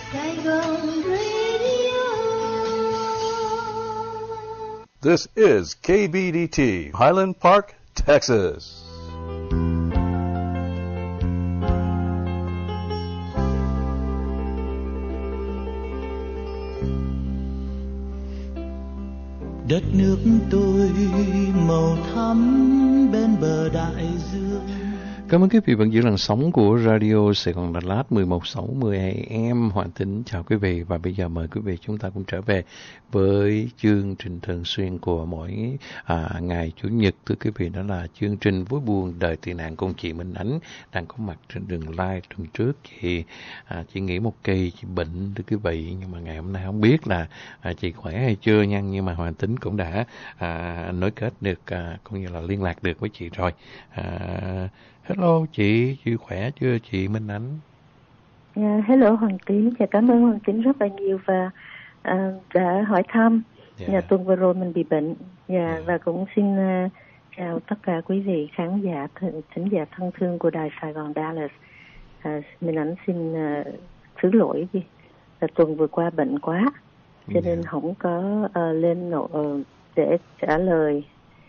Saigon Radio. This is KBDT, Highland Park, Texas. Đất nước tôi màu thắm bên bờ đại dương. Cảm ơn quý vị vẫn giữ làn sóng của Radio Sài Gòn Đà Lạt 1160 AM. Hoàng Tính chào quý vị và bây giờ mời quý vị chúng ta cùng trở về với chương trình thường xuyên của mỗi ngày Chủ nhật. Thưa quý vị, đó là chương trình Vui Buồn Đời Tị Nạn cùng chị Minh Ánh đang có mặt trên đường live. Tuần trước chị nghỉ một kỳ, chị bệnh thưa quý vị, nhưng mà ngày hôm nay không biết là chị khỏe hay chưa nha, nhưng mà Hoàng Tính cũng đã nối kết được cũng như là liên lạc được với chị rồi. Hello chị khỏe chưa chị Minh Ánh? Hello Hoàng Tín, cảm ơn Hoàng Tín rất là nhiều và đã hỏi thăm. Tuần vừa rồi mình bị bệnh và cũng xin chào tất cả quý vị khán giả, thính giả thân thương của đài Sài Gòn Dallas. Minh Ánh xin thứ lỗi vì là tuần vừa qua bệnh quá cho nên không có lên để trả lời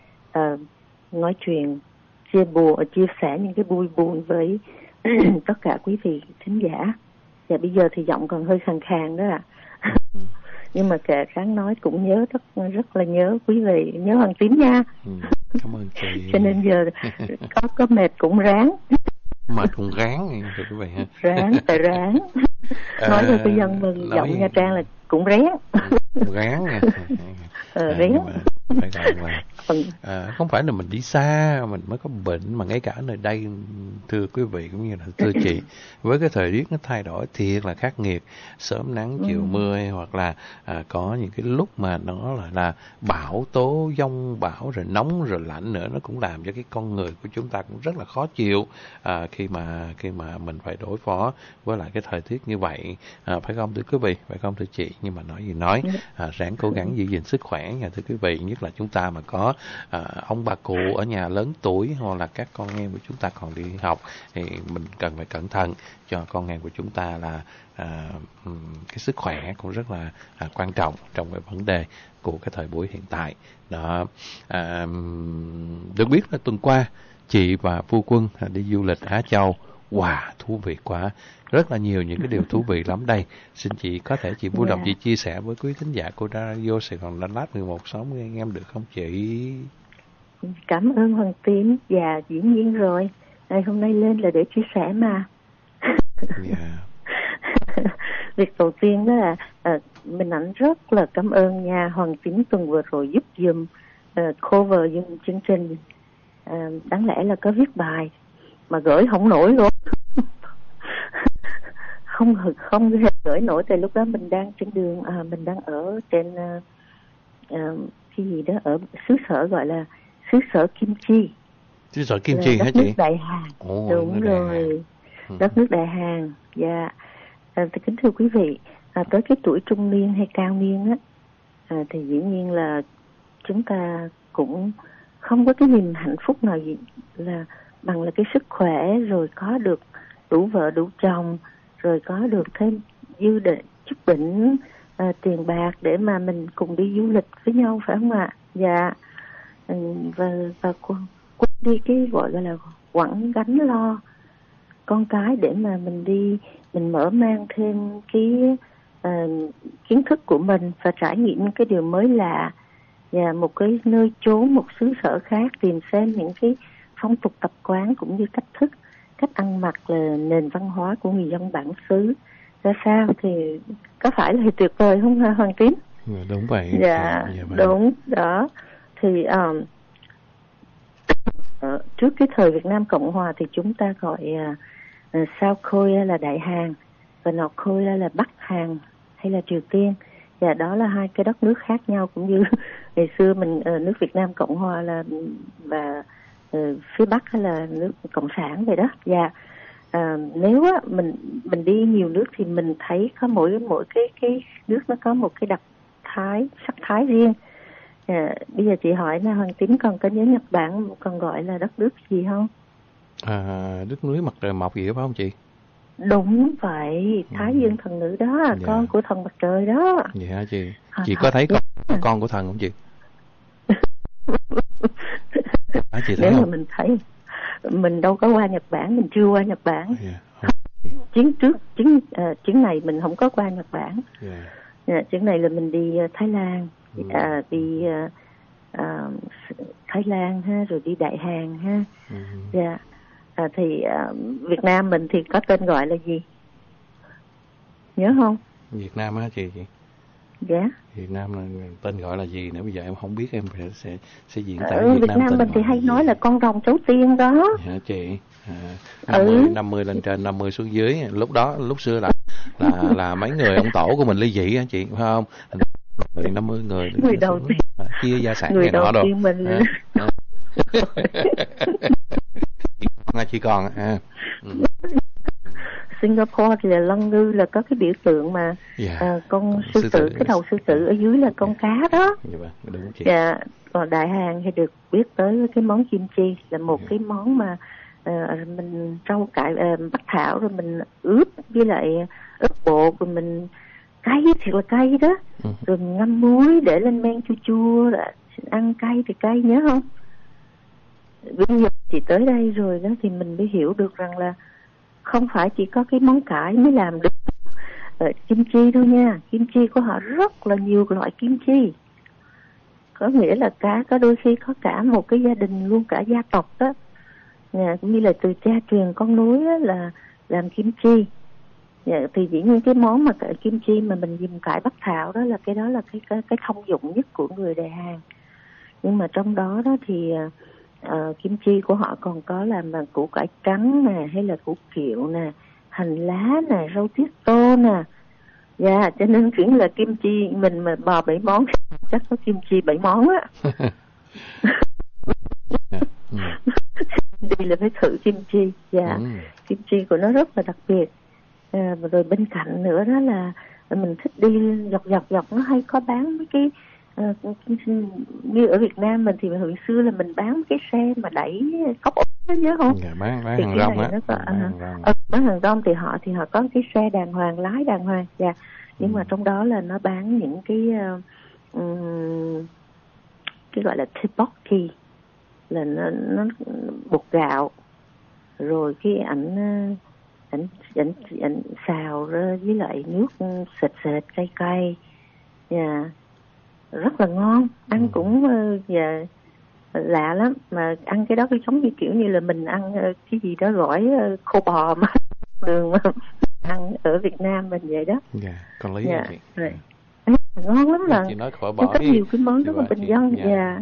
nói chuyện chia sẻ những cái vui buồn với tất cả quý vị thính giả. Và bây giờ thì giọng còn hơi khàn khàn đó ạ. Nhưng mà kệ, ráng nói cũng nhớ rất là nhớ quý vị, nhớ Hoàng Tím nha. Cảm ơn chị. Cho nên giờ có mệt cũng ráng. Mệt cũng ráng thưa quý vị ha. Phải ráng. Nói cho cái dân mình giọng Nha Trang là cũng ráng. Ráng nha. Ráng. Phải gọi là không phải là mình đi xa mình mới có bệnh, mà ngay cả nơi đây thưa quý vị cũng như là thưa chị, với cái thời tiết nó thay đổi thiệt là khắc nghiệt, sớm nắng chiều mưa, hoặc là có những cái lúc mà nó là bão tố, giông bão, rồi nóng rồi lạnh nữa, nó cũng làm cho cái con người của chúng ta cũng rất là khó chịu khi mà mình phải đối phó với lại cái thời tiết như vậy, phải không thưa quý vị, phải không thưa chị? Nhưng mà nói gì nói, ráng cố gắng giữ gìn sức khỏe nha thưa quý vị, nhất là chúng ta mà có ông bà cụ ở nhà lớn tuổi hoặc là các con em của chúng ta còn đi học thì mình cần phải cẩn thận cho con em của chúng ta, là cái sức khỏe cũng rất là quan trọng trong cái vấn đề của cái thời buổi hiện tại đó. Được biết là tuần qua chị và phu quân đi du lịch Á Châu. Wow, thú vị quá, rất là nhiều những cái điều thú vị lắm đây. Xin chị có thể chị vui lòng chị chia sẻ với quý thính giả của Radio Sài Gòn Đà Lạt 1160 anh em được không chị? Cảm ơn Hoàng Tín. Và dĩ nhiên rồi, ngày hôm nay lên là để chia sẻ mà. Việc đầu tiên đó là mình ảnh rất là cảm ơn nha Hoàng Tín tuần vừa rồi giúp giùm cover giùm chương trình. Đáng lẽ là có viết bài mà gửi không nổi luôn. không hề gửi nổi, tại lúc đó mình đang trên đường, mình đang ở trên cái gì đó ở xứ sở gọi là xứ sở Kim Chi. Xứ sở Kim Chi hả chị? Đất nước Đại Hàn. Đúng rồi. Đất nước Đại Hàn. Dạ. Kính thưa quý vị, tới cái tuổi trung niên hay cao niên á, thì dĩ nhiên là chúng ta cũng không có cái niềm hạnh phúc nào gì là bằng là cái sức khỏe, rồi có được đủ vợ đủ chồng, rồi có được thêm dư để chút đỉnh tiền bạc để mà mình cùng đi du lịch với nhau, phải không ạ? Dạ. Và quên đi cái gọi là quẳng gánh lo con cái để mà mình đi, mình mở mang thêm cái kiến thức của mình và trải nghiệm những cái điều mới lạ, và một cái nơi chốn, một xứ sở khác, tìm xem những cái phong tục tập quán cũng như cách thức, cách ăn mặc, là nền văn hóa của người dân bản xứ ra sao, thì có phải là tuyệt vời không hả Hoàng Tín? Đúng vậy. Dạ, đúng đó. Thì trước cái thời Việt Nam Cộng Hòa thì chúng ta gọi South Korea là Đại Hàn và North Korea là Bắc Hàn hay là Triều Tiên. Và đó là hai cái đất nước khác nhau, cũng như ngày xưa mình nước Việt Nam Cộng Hòa là và phía Bắc là nước Cộng sản vậy đó. Và nếu á, mình đi nhiều nước thì mình thấy có mỗi cái nước nó có một cái sắc thái riêng. Bây giờ chị hỏi là Hoàng Tín còn có nhớ Nhật Bản còn gọi là đất nước gì không? Đất núi mặt trời mọc gì phải không chị? Đúng vậy, Thái Dương thần nữ đó, Dạ. con của thần mặt trời đó. Vậy hả chị? Chị Thật có thấy đó. con của thần không chị? Chị thấy Nếu không? mà mình thấy, mình đâu có qua Nhật Bản, mình chưa qua Nhật Bản. Dạ. Chuyến này mình không có qua Nhật Bản. Dạ. Chuyến này là mình đi Thái Lan, đi Thái Lan ha, rồi đi Đại Hàn ha. Dạ. Thì Việt Nam mình thì có tên gọi là gì? Nhớ không? Việt Nam á chị? Dạ. Việt Nam là tên gọi là gì nữa? Bây giờ em không biết, em sẽ diễn tả Việt Nam mình thì hay nói là con rồng cháu tiên đó. Dạ chị. 50 lên trên, 50 xuống dưới. Lúc xưa là mấy người ông tổ của mình ly dị á chị, phải không? 50 người. Người đầu tiên. Chia gia sản người này nọ đầu tiên mình. Chỉ còn Singapore thì là lân ngư, là có cái biểu tượng mà con sư tử, cái đầu sư tử ở dưới là con cá đó. Đúng chị. Dạ. Còn Đại Hàn thì được biết tới cái món kim chi, là một cái món mà mình rau cải bắc thảo, rồi mình ướp với lại ướp bột, rồi mình cay, thiệt là cay đó, rồi mình ngâm muối để lên men chua chua, là ăn cay thì cay, nhớ không? Bây giờ chị tới đây rồi đó thì mình mới hiểu được rằng là không phải chỉ có cái món cải mới làm được kim chi đâu nha. Kim chi của họ rất là nhiều loại kim chi, có nghĩa là có đôi khi có cả một cái gia đình luôn, cả gia tộc đó, cũng như là từ cha truyền con nối đó, là làm kim chi. Thì dĩ nhiên cái món mà kim chi mà mình dùng cải bắc thảo đó là cái thông dụng nhất của người Đại Hàn. Nhưng mà trong đó thì kim chi của họ còn có làm bằng củ cải trắng nè, hay là củ kiệu nè, hành lá nè, rau tiết tô nè. Dạ, cho nên kiểu là kim chi mình mà bò 7 món chắc có kim chi 7 món á. Đi là phải thử kim chi. Dạ. Kim chi của nó rất là đặc biệt. Rồi bên cạnh nữa đó là mình thích đi dọc nó hay có bán mấy cái như ở Việt Nam mình thì hồi xưa là mình bán cái xe mà đẩy cốc ốc đó, nhớ không? Dạ, bán hàng rong á. Bán hàng rong thì họ có cái xe đàng hoàng, lái đàng hoàng. Dạ. Nhưng mà trong đó là nó bán những cái gọi là tteokbokki, là nó bột gạo, rồi cái ảnh xào với lại nước sệt cay, dạ, rất là ngon, ăn cũng lạ lắm. Mà ăn cái đó cái giống như kiểu như là mình ăn cái gì đó gỏi khô bò mà đường mà ăn ở Việt Nam mình vậy đó. Dạ, con lý dạ. Chị. Rồi. Ngon lắm là. Chị nói khỏi bỏ có nhiều cái món rất là bình dân. Dạ.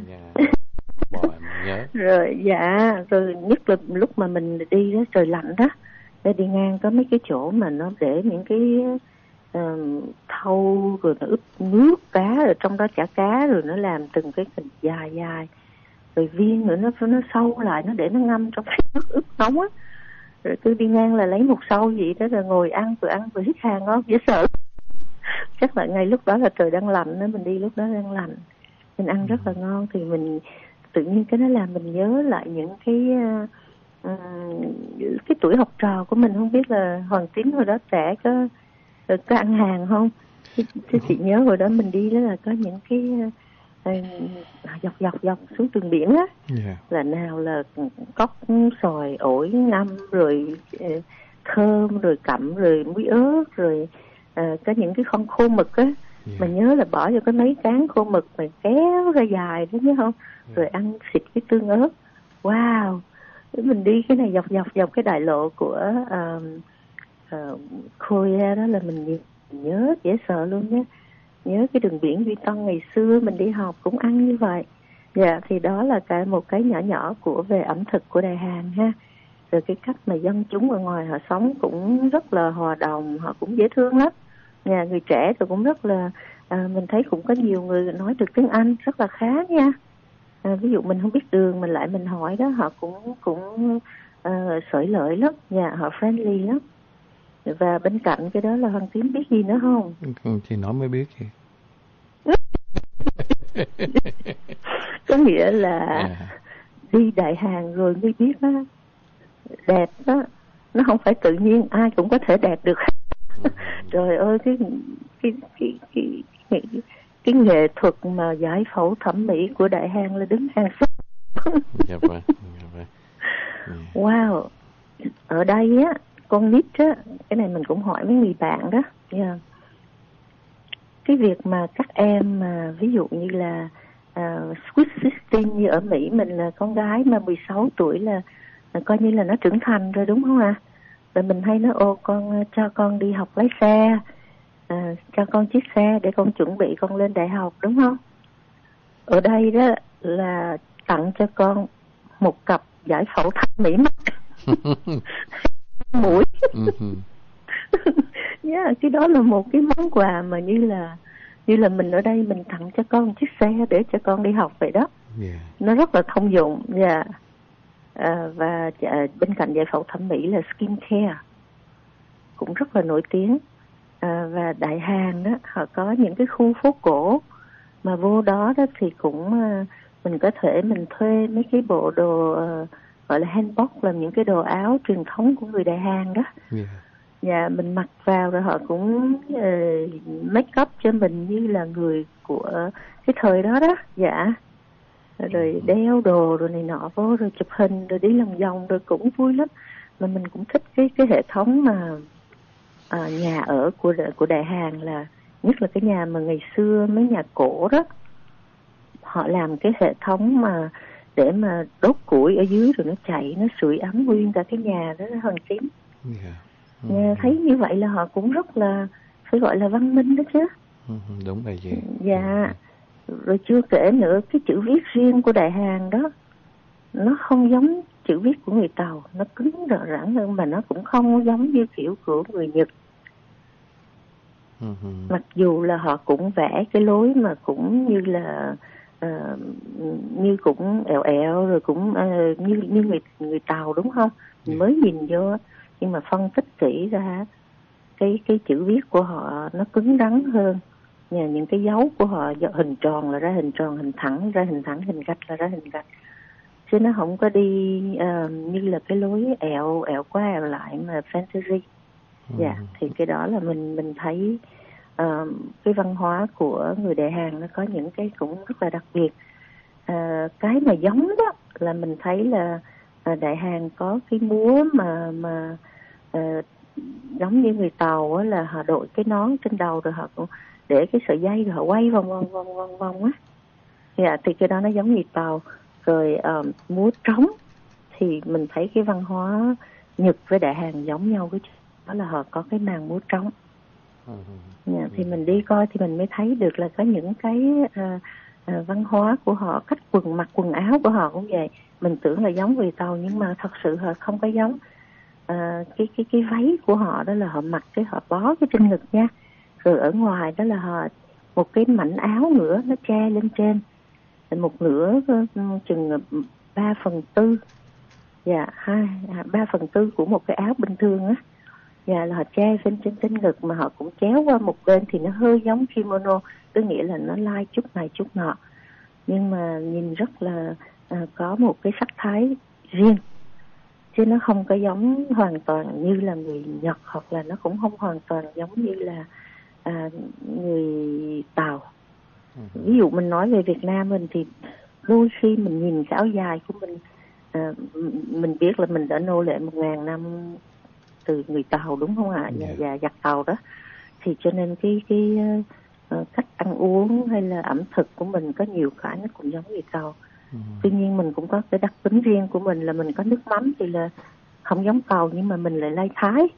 Rồi rồi nhất là lúc mà mình đi đó trời lạnh đó, để đi ngang có mấy cái chỗ mà nó để những cái thau, rồi nó ướp nước cá, rồi trong đó chả cá, rồi nó làm từng cái hình dài, rồi viên nữa nó sâu lại, nó để nó ngâm trong cái nước ướp nóng á. Rồi cứ đi ngang là lấy một sâu vậy đó, rồi ngồi ăn vừa hít hà ngon dễ sợ. Chắc là ngay lúc đó là trời đang lạnh đó, mình đi lúc đó đang lạnh, mình ăn rất là ngon. Thì mình tự nhiên cái nó làm mình nhớ lại những cái tuổi học trò của mình. Không biết là Hoàng Tín hồi đó trẻ có ăn hàng không? Thế chị nhớ hồi đó mình đi đó là có những cái dọc xuống đường biển á, là nào là cóc sòi ổi ngâm, rồi thơm, rồi cặm, rồi muối ớt, rồi có những cái con khô mực á. Mình nhớ là bỏ vô cái mấy cán khô mực mà kéo ra dài đó, nhớ không? Rồi ăn xịt cái tương ớt. Wow, mình đi cái này dọc cái đại lộ của Korea đó, là mình nhớ dễ sợ luôn nhé. Nhớ cái đường biển Duy Tân ngày xưa mình đi học cũng ăn như vậy. Dạ, thì đó là một cái nhỏ về ẩm thực của Đại Hàn ha. Rồi cái cách mà dân chúng ở ngoài họ sống cũng rất là hòa đồng, họ cũng dễ thương lắm. Nhà người trẻ thì cũng rất là mình thấy cũng có nhiều người nói được tiếng Anh rất là khá nha. Ví dụ mình không biết đường mình hỏi đó, họ cũng xởi lợi lắm, họ friendly lắm. Và bên cạnh cái đó là Hoàng Tín biết gì nữa không? Chị nói mới biết chị. Có nghĩa là đi Đại Hàn rồi mới biết đó, đẹp đó, nó không phải tự nhiên ai cũng có thể đạt được. Trời ơi, cái nghệ thuật mà giải phẫu thẩm mỹ của Đại Hàn là đứng hàng sau. Dạ vâng. Wow. Ở đây á, con nít á, cái này mình cũng hỏi với người bạn đó. Yeah. Cái việc mà các em mà ví dụ như là Sweet 16 như ở Mỹ mình là con gái mà 16 tuổi là coi như là nó trưởng thành rồi đúng không ạ? Rồi mình hay nói con cho con đi học lái xe, cho con chiếc xe để con chuẩn bị con lên đại học đúng không? Ở đây đó là tặng cho con một cặp giải phẫu thẩm mỹ mắt. Mũi. Yeah, cái đó là một cái món quà mà như là mình ở đây mình tặng cho con chiếc xe để cho con đi học vậy đó. Yeah. Nó rất là thông dụng. Yeah. Và bên cạnh giải phẫu thẩm mỹ là skin care cũng rất là nổi tiếng. Và Đại Hàn đó họ có những cái khu phố cổ mà vô đó đó thì cũng mình có thể mình thuê mấy cái bộ đồ gọi là hanbok, là những cái đồ áo truyền thống của người Đại Hàn đó. Yeah. Dạ, mình mặc vào rồi họ cũng make up cho mình như là người của cái thời đó đó. Dạ. Rồi đeo đồ rồi này nọ vô rồi chụp hình rồi đi lòng vòng rồi cũng vui lắm. Mà mình cũng thích cái hệ thống mà nhà ở của Đại Hàn, là nhất là cái nhà mà ngày xưa mấy nhà cổ đó, họ làm cái hệ thống mà để mà đốt củi ở dưới rồi nó chạy, nó sưởi ấm nguyên cả cái nhà đó, nó hơn tím. Nghe thấy như vậy là họ cũng rất là phải gọi là văn minh đó chứ. Đúng rồi chị. Dạ. Rồi chưa kể nữa cái chữ viết riêng của Đại Hàn đó, nó không giống chữ viết của người Tàu, nó cứng rỡ rãng hơn, mà nó cũng không giống như kiểu của người Nhật. Mặc dù là họ cũng vẽ cái lối mà cũng như là như cũng ẹo ẹo rồi cũng như người Tàu đúng không? Mình mới nhìn vô nhưng mà phân tích kỹ ra cái chữ viết của họ nó cứng rắn hơn. Những cái dấu của họ hình tròn là ra hình tròn, hình thẳng ra hình thẳng, hình gạch là ra hình gạch, chứ nó không có đi như là cái lối ẹo qua ẹo lại mà fantasy. Dạ, thì cái đó là mình thấy cái văn hóa của người Đại Hàn nó có những cái cũng rất là đặc biệt. Cái mà giống đó là mình thấy là Đại Hàn có cái múa mà giống như người Tàu á, là họ đội cái nón trên đầu rồi họ cũng để cái sợi dây rồi họ quay vòng á. Dạ, thì cái đó nó giống người Tàu. Rồi múa trống thì mình thấy cái văn hóa Nhật với Đại Hàn giống nhau, cái đó là họ có cái màn múa trống. Dạ, thì mình đi coi thì mình mới thấy được là có những cái văn hóa của họ, cách mặc quần áo của họ cũng vậy. Mình tưởng là giống người Tàu nhưng mà thật sự họ không có giống. Cái váy của họ đó là họ mặc cái họ bó cái trên ngực nha, rồi ở ngoài đó là họ một cái mảnh áo nữa nó che lên trên, một nửa chừng 3/4, dạ 3/4 của một cái áo bình thường á. Dạ, là họ che trên ngực mà họ cũng chéo qua một bên thì nó hơi giống kimono, tức nghĩa là nó lai chút này chút nọ, nhưng mà nhìn rất là có một cái sắc thái riêng, chứ nó không có giống hoàn toàn như là người Nhật, hoặc là nó cũng không hoàn toàn giống như là người Tàu. Ví dụ mình nói về Việt Nam mình thì đôi khi mình nhìn cái áo dài của mình biết là mình đã nô lệ 1000 năm từ người Tàu đúng không ạ? Và giặc Tàu đó, thì cho nên cái cách ăn uống hay là ẩm thực của mình có nhiều cái nó cũng giống người Tàu. Tuy nhiên mình cũng có cái đặc tính riêng của mình, là mình có nước mắm thì là không giống Tàu nhưng mà mình lại lai Thái.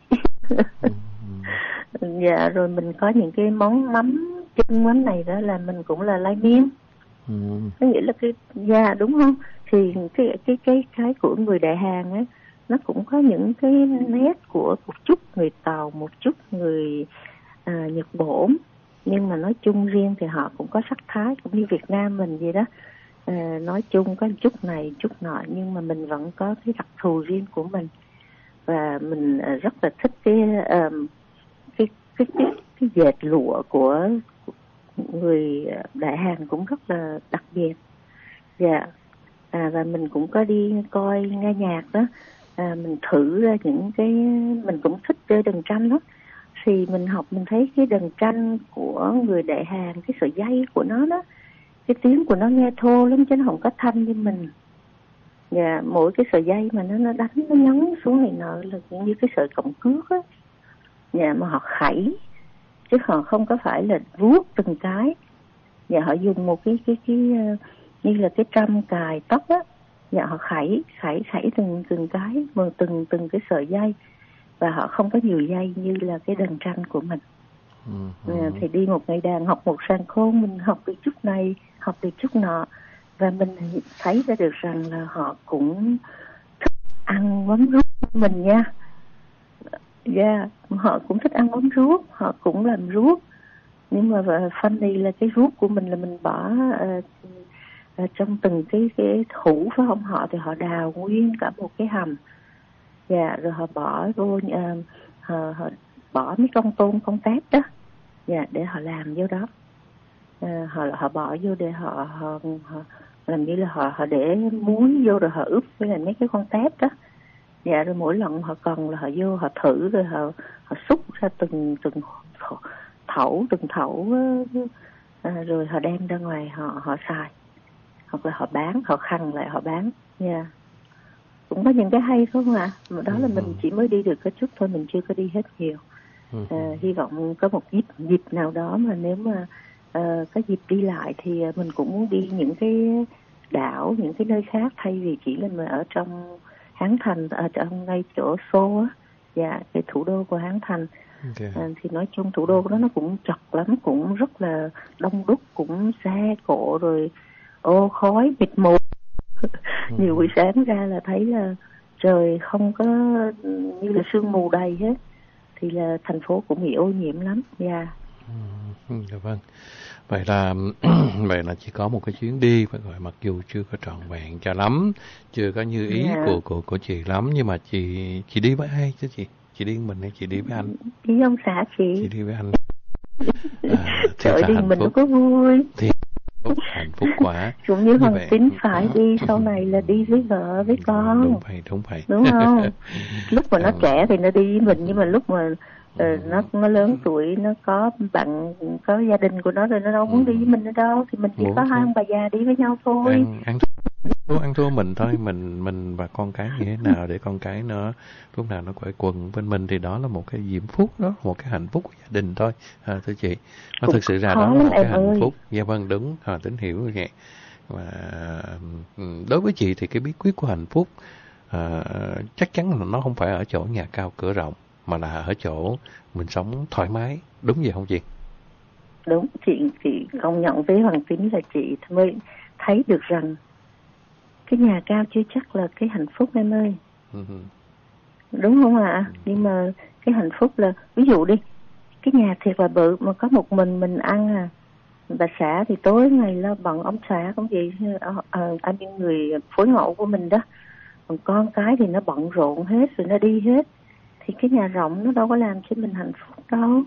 Dạ, rồi mình có những cái món mắm chân mắm này đó là mình cũng là lai Miên. Có nghĩa là dạ đúng không? Thì cái của người Đại Hàn ấy, nó cũng có những cái nét của một chút người Tàu, một chút người Nhật Bổn, nhưng mà nói chung riêng thì họ cũng có sắc thái cũng như Việt Nam mình vậy đó. Nói chung có chút này chút nọ nhưng mà mình vẫn có cái đặc thù riêng của mình, và mình rất là thích cái dệt lụa của người Đại Hàn cũng rất là đặc biệt. Dạ. Và mình cũng có đi coi nghe nhạc đó. mình thử ra những cái, mình cũng thích chơi đàn tranh lắm. Thì mình học mình thấy cái đàn tranh của người Đại Hàn, cái sợi dây của nó đó, cái tiếng của nó nghe thô lắm chứ nó không có thanh như mình. Và mỗi cái sợi dây mà nó đánh, nó nhấn xuống này nọ là như cái sợi cổng cước á. Và mà họ khẩy, chứ họ không có phải là vuốt từng cái. Và họ dùng một cái như là cái trăm cài tóc á. Và họ khẩy từng cái, từng cái sợi dây. Và họ không có nhiều dây như là cái đàn tranh của mình. Thì đi một ngày đàn, học một sàn khôn, mình học được chút này, học được chút nọ. Và mình thấy ra được rằng là họ cũng thích ăn mắm ruốc của mình nha. Họ cũng thích ăn mắm ruốc, họ cũng làm ruốc. Nhưng mà funny là cái ruốc của mình là mình bỏ trong từng cái hũ phải không? Họ thì họ đào nguyên cả một cái hầm. Rồi họ bỏ vô, họ bỏ mấy con tôm, con tép đó. Để họ làm vô đó. Họ bỏ vô để họ làm như là họ để muối vô rồi họ ướp với lại mấy cái con tép đó. Rồi mỗi lần họ cần là họ vô họ thử, rồi họ xúc ra từng thẩu rồi họ đem ra ngoài họ xài, hoặc là họ bán, họ khăn lại họ bán. Cũng có những cái hay không ạ? Mà đó là mình chỉ mới đi được có chút thôi, mình chưa có đi hết nhiều. Hy vọng có một dịp nào đó mà nếu mà có dịp đi lại thì mình cũng muốn đi những cái đảo, những cái nơi khác, thay vì chỉ là ở trong Hán Thành, ở trong ngay chỗ Xô á, cái thủ đô của Hán Thành. Thì nói chung thủ đô của nó cũng chật lắm, cũng rất là đông đúc, cũng xe cộ rồi ô khói mịt mù. Nhiều buổi sáng ra là thấy là trời không có, như là sương mù đầy hết, thì là thành phố cũng bị ô nhiễm lắm. Vâng. Vậy là chỉ có một cái chuyến đi, phải gọi mặc dù chưa có trọn vẹn cho lắm, chưa có như ý của chị lắm, nhưng mà chị đi với ai chứ chị? Chị đi mình hay chị đi với anh? Đi với ông xã chị. Chị đi với anh. Trời đi mình nó có vui. Thì hạnh phúc quá. Cũng như Hoàng Tín phải đi sau này là đi với vợ với con. Đúng vậy. Đúng không? Lúc mà nó trẻ thì nó đi với mình, nhưng mà lúc mà nó lớn tuổi, nó có bạn, có gia đình của nó rồi, nó đâu muốn đi với mình nữa đâu, thì mình chỉ có hai ông bà già đi với nhau thôi. Ăn thua mình thôi, mình và con cái như thế nào để con cái nó lúc nào nó quây quần bên mình, thì đó là một cái diễm phúc, đó một cái hạnh phúc của gia đình thôi. Thưa chị, nó thực sự ra đó là một cái hạnh phúc. Dạ vâng, đúng, Tín hiểu như vậy. Và đối với chị thì cái bí quyết của hạnh phúc chắc chắn là nó không phải ở chỗ nhà cao cửa rộng, mà là ở chỗ mình sống thoải mái, đúng vậy không chị? Đúng, chị công nhận với Hoàng Tín là chị mới thấy được rằng cái nhà cao chưa chắc là cái hạnh phúc em ơi. Đúng không ạ? Nhưng mà cái hạnh phúc là, ví dụ đi, cái nhà thiệt là bự mà có một mình ăn bà xã thì tối ngày lo bận ông xã không gì, anh những người phối ngẫu của mình đó, còn con cái thì nó bận rộn hết rồi, nó đi hết, thì cái nhà rộng nó đâu có làm cho mình hạnh phúc đâu.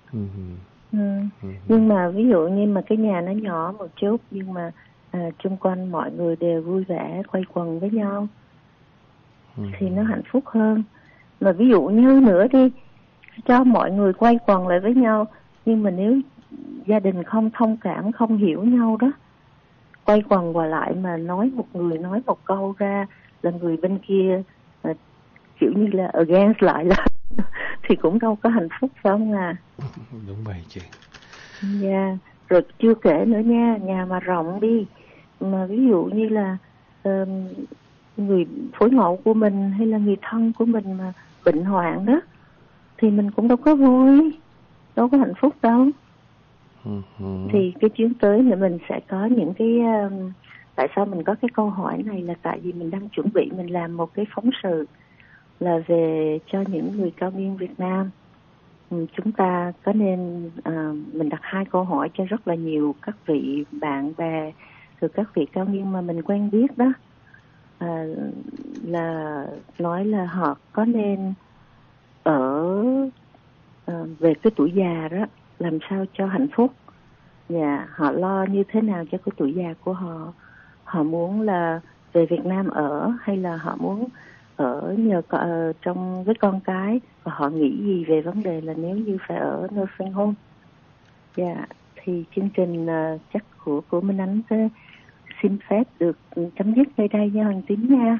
Nhưng mà ví dụ như mà cái nhà nó nhỏ một chút, nhưng mà chung quanh mọi người đều vui vẻ quây quần với nhau, thì nó hạnh phúc hơn. Mà ví dụ như nữa đi, cho mọi người quây quần lại với nhau, nhưng mà nếu gia đình không thông cảm, không hiểu nhau đó, quây quần qua lại mà nói một người nói một câu ra là người bên kia kiểu như là against lại là thì cũng đâu có hạnh phúc, phải không à? Đúng vậy chị. Rồi chưa kể nữa nha, nhà mà rộng đi, mà ví dụ như là người phối ngẫu của mình hay là người thân của mình mà bệnh hoạn đó, thì mình cũng đâu có vui, đâu có hạnh phúc đâu. Thì cái chuyến tới thì mình sẽ có những cái tại sao mình có cái câu hỏi này là tại vì mình đang chuẩn bị mình làm một cái phóng sự là về cho những người cao niên Việt Nam. Chúng ta có nên mình đặt 2 câu hỏi cho rất là nhiều các vị bạn bè rồi các vị cao niên mà mình quen biết đó, là nói là họ có nên ở về cái tuổi già đó làm sao cho hạnh phúc, và họ lo như thế nào cho cái tuổi già của họ. Họ muốn là về Việt Nam ở, hay là họ muốn ở nhờ trong với con cái, và họ nghĩ gì về vấn đề là nếu như phải ở nursing home. Dạ, thì chương trình chắc của Minh Ánh sẽ xin phép được chấm dứt nơi đây nha Hoàng Tín nha.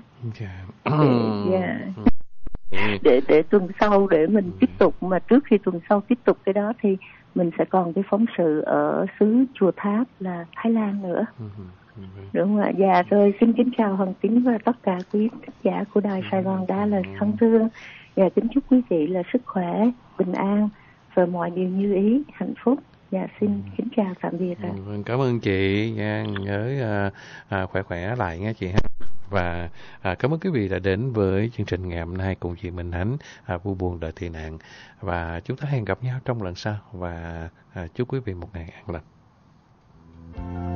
Để tuần sau để mình tiếp tục, mà trước khi tuần sau tiếp tục cái đó thì mình sẽ còn cái phóng sự ở xứ Chùa Tháp là Thái Lan nữa. Đúng không ạ? Dạ rồi, xin kính chào Hoàng Tín và tất cả quý khán giả của Đài Sài Gòn đã là thân thương. Dạ, kính chúc quý vị là sức khỏe, bình an và mọi điều như ý, hạnh phúc. Dạ, xin kính chào tạm biệt ạ. Cảm ơn chị, nhớ khỏe lại nha chị ha. Và cảm ơn quý vị đã đến với chương trình ngày hôm nay cùng chị Minh Ánh, Vui buồn đời tị nạn. Và chúng ta hẹn gặp nhau trong lần sau, và chúc quý vị một ngày an lành.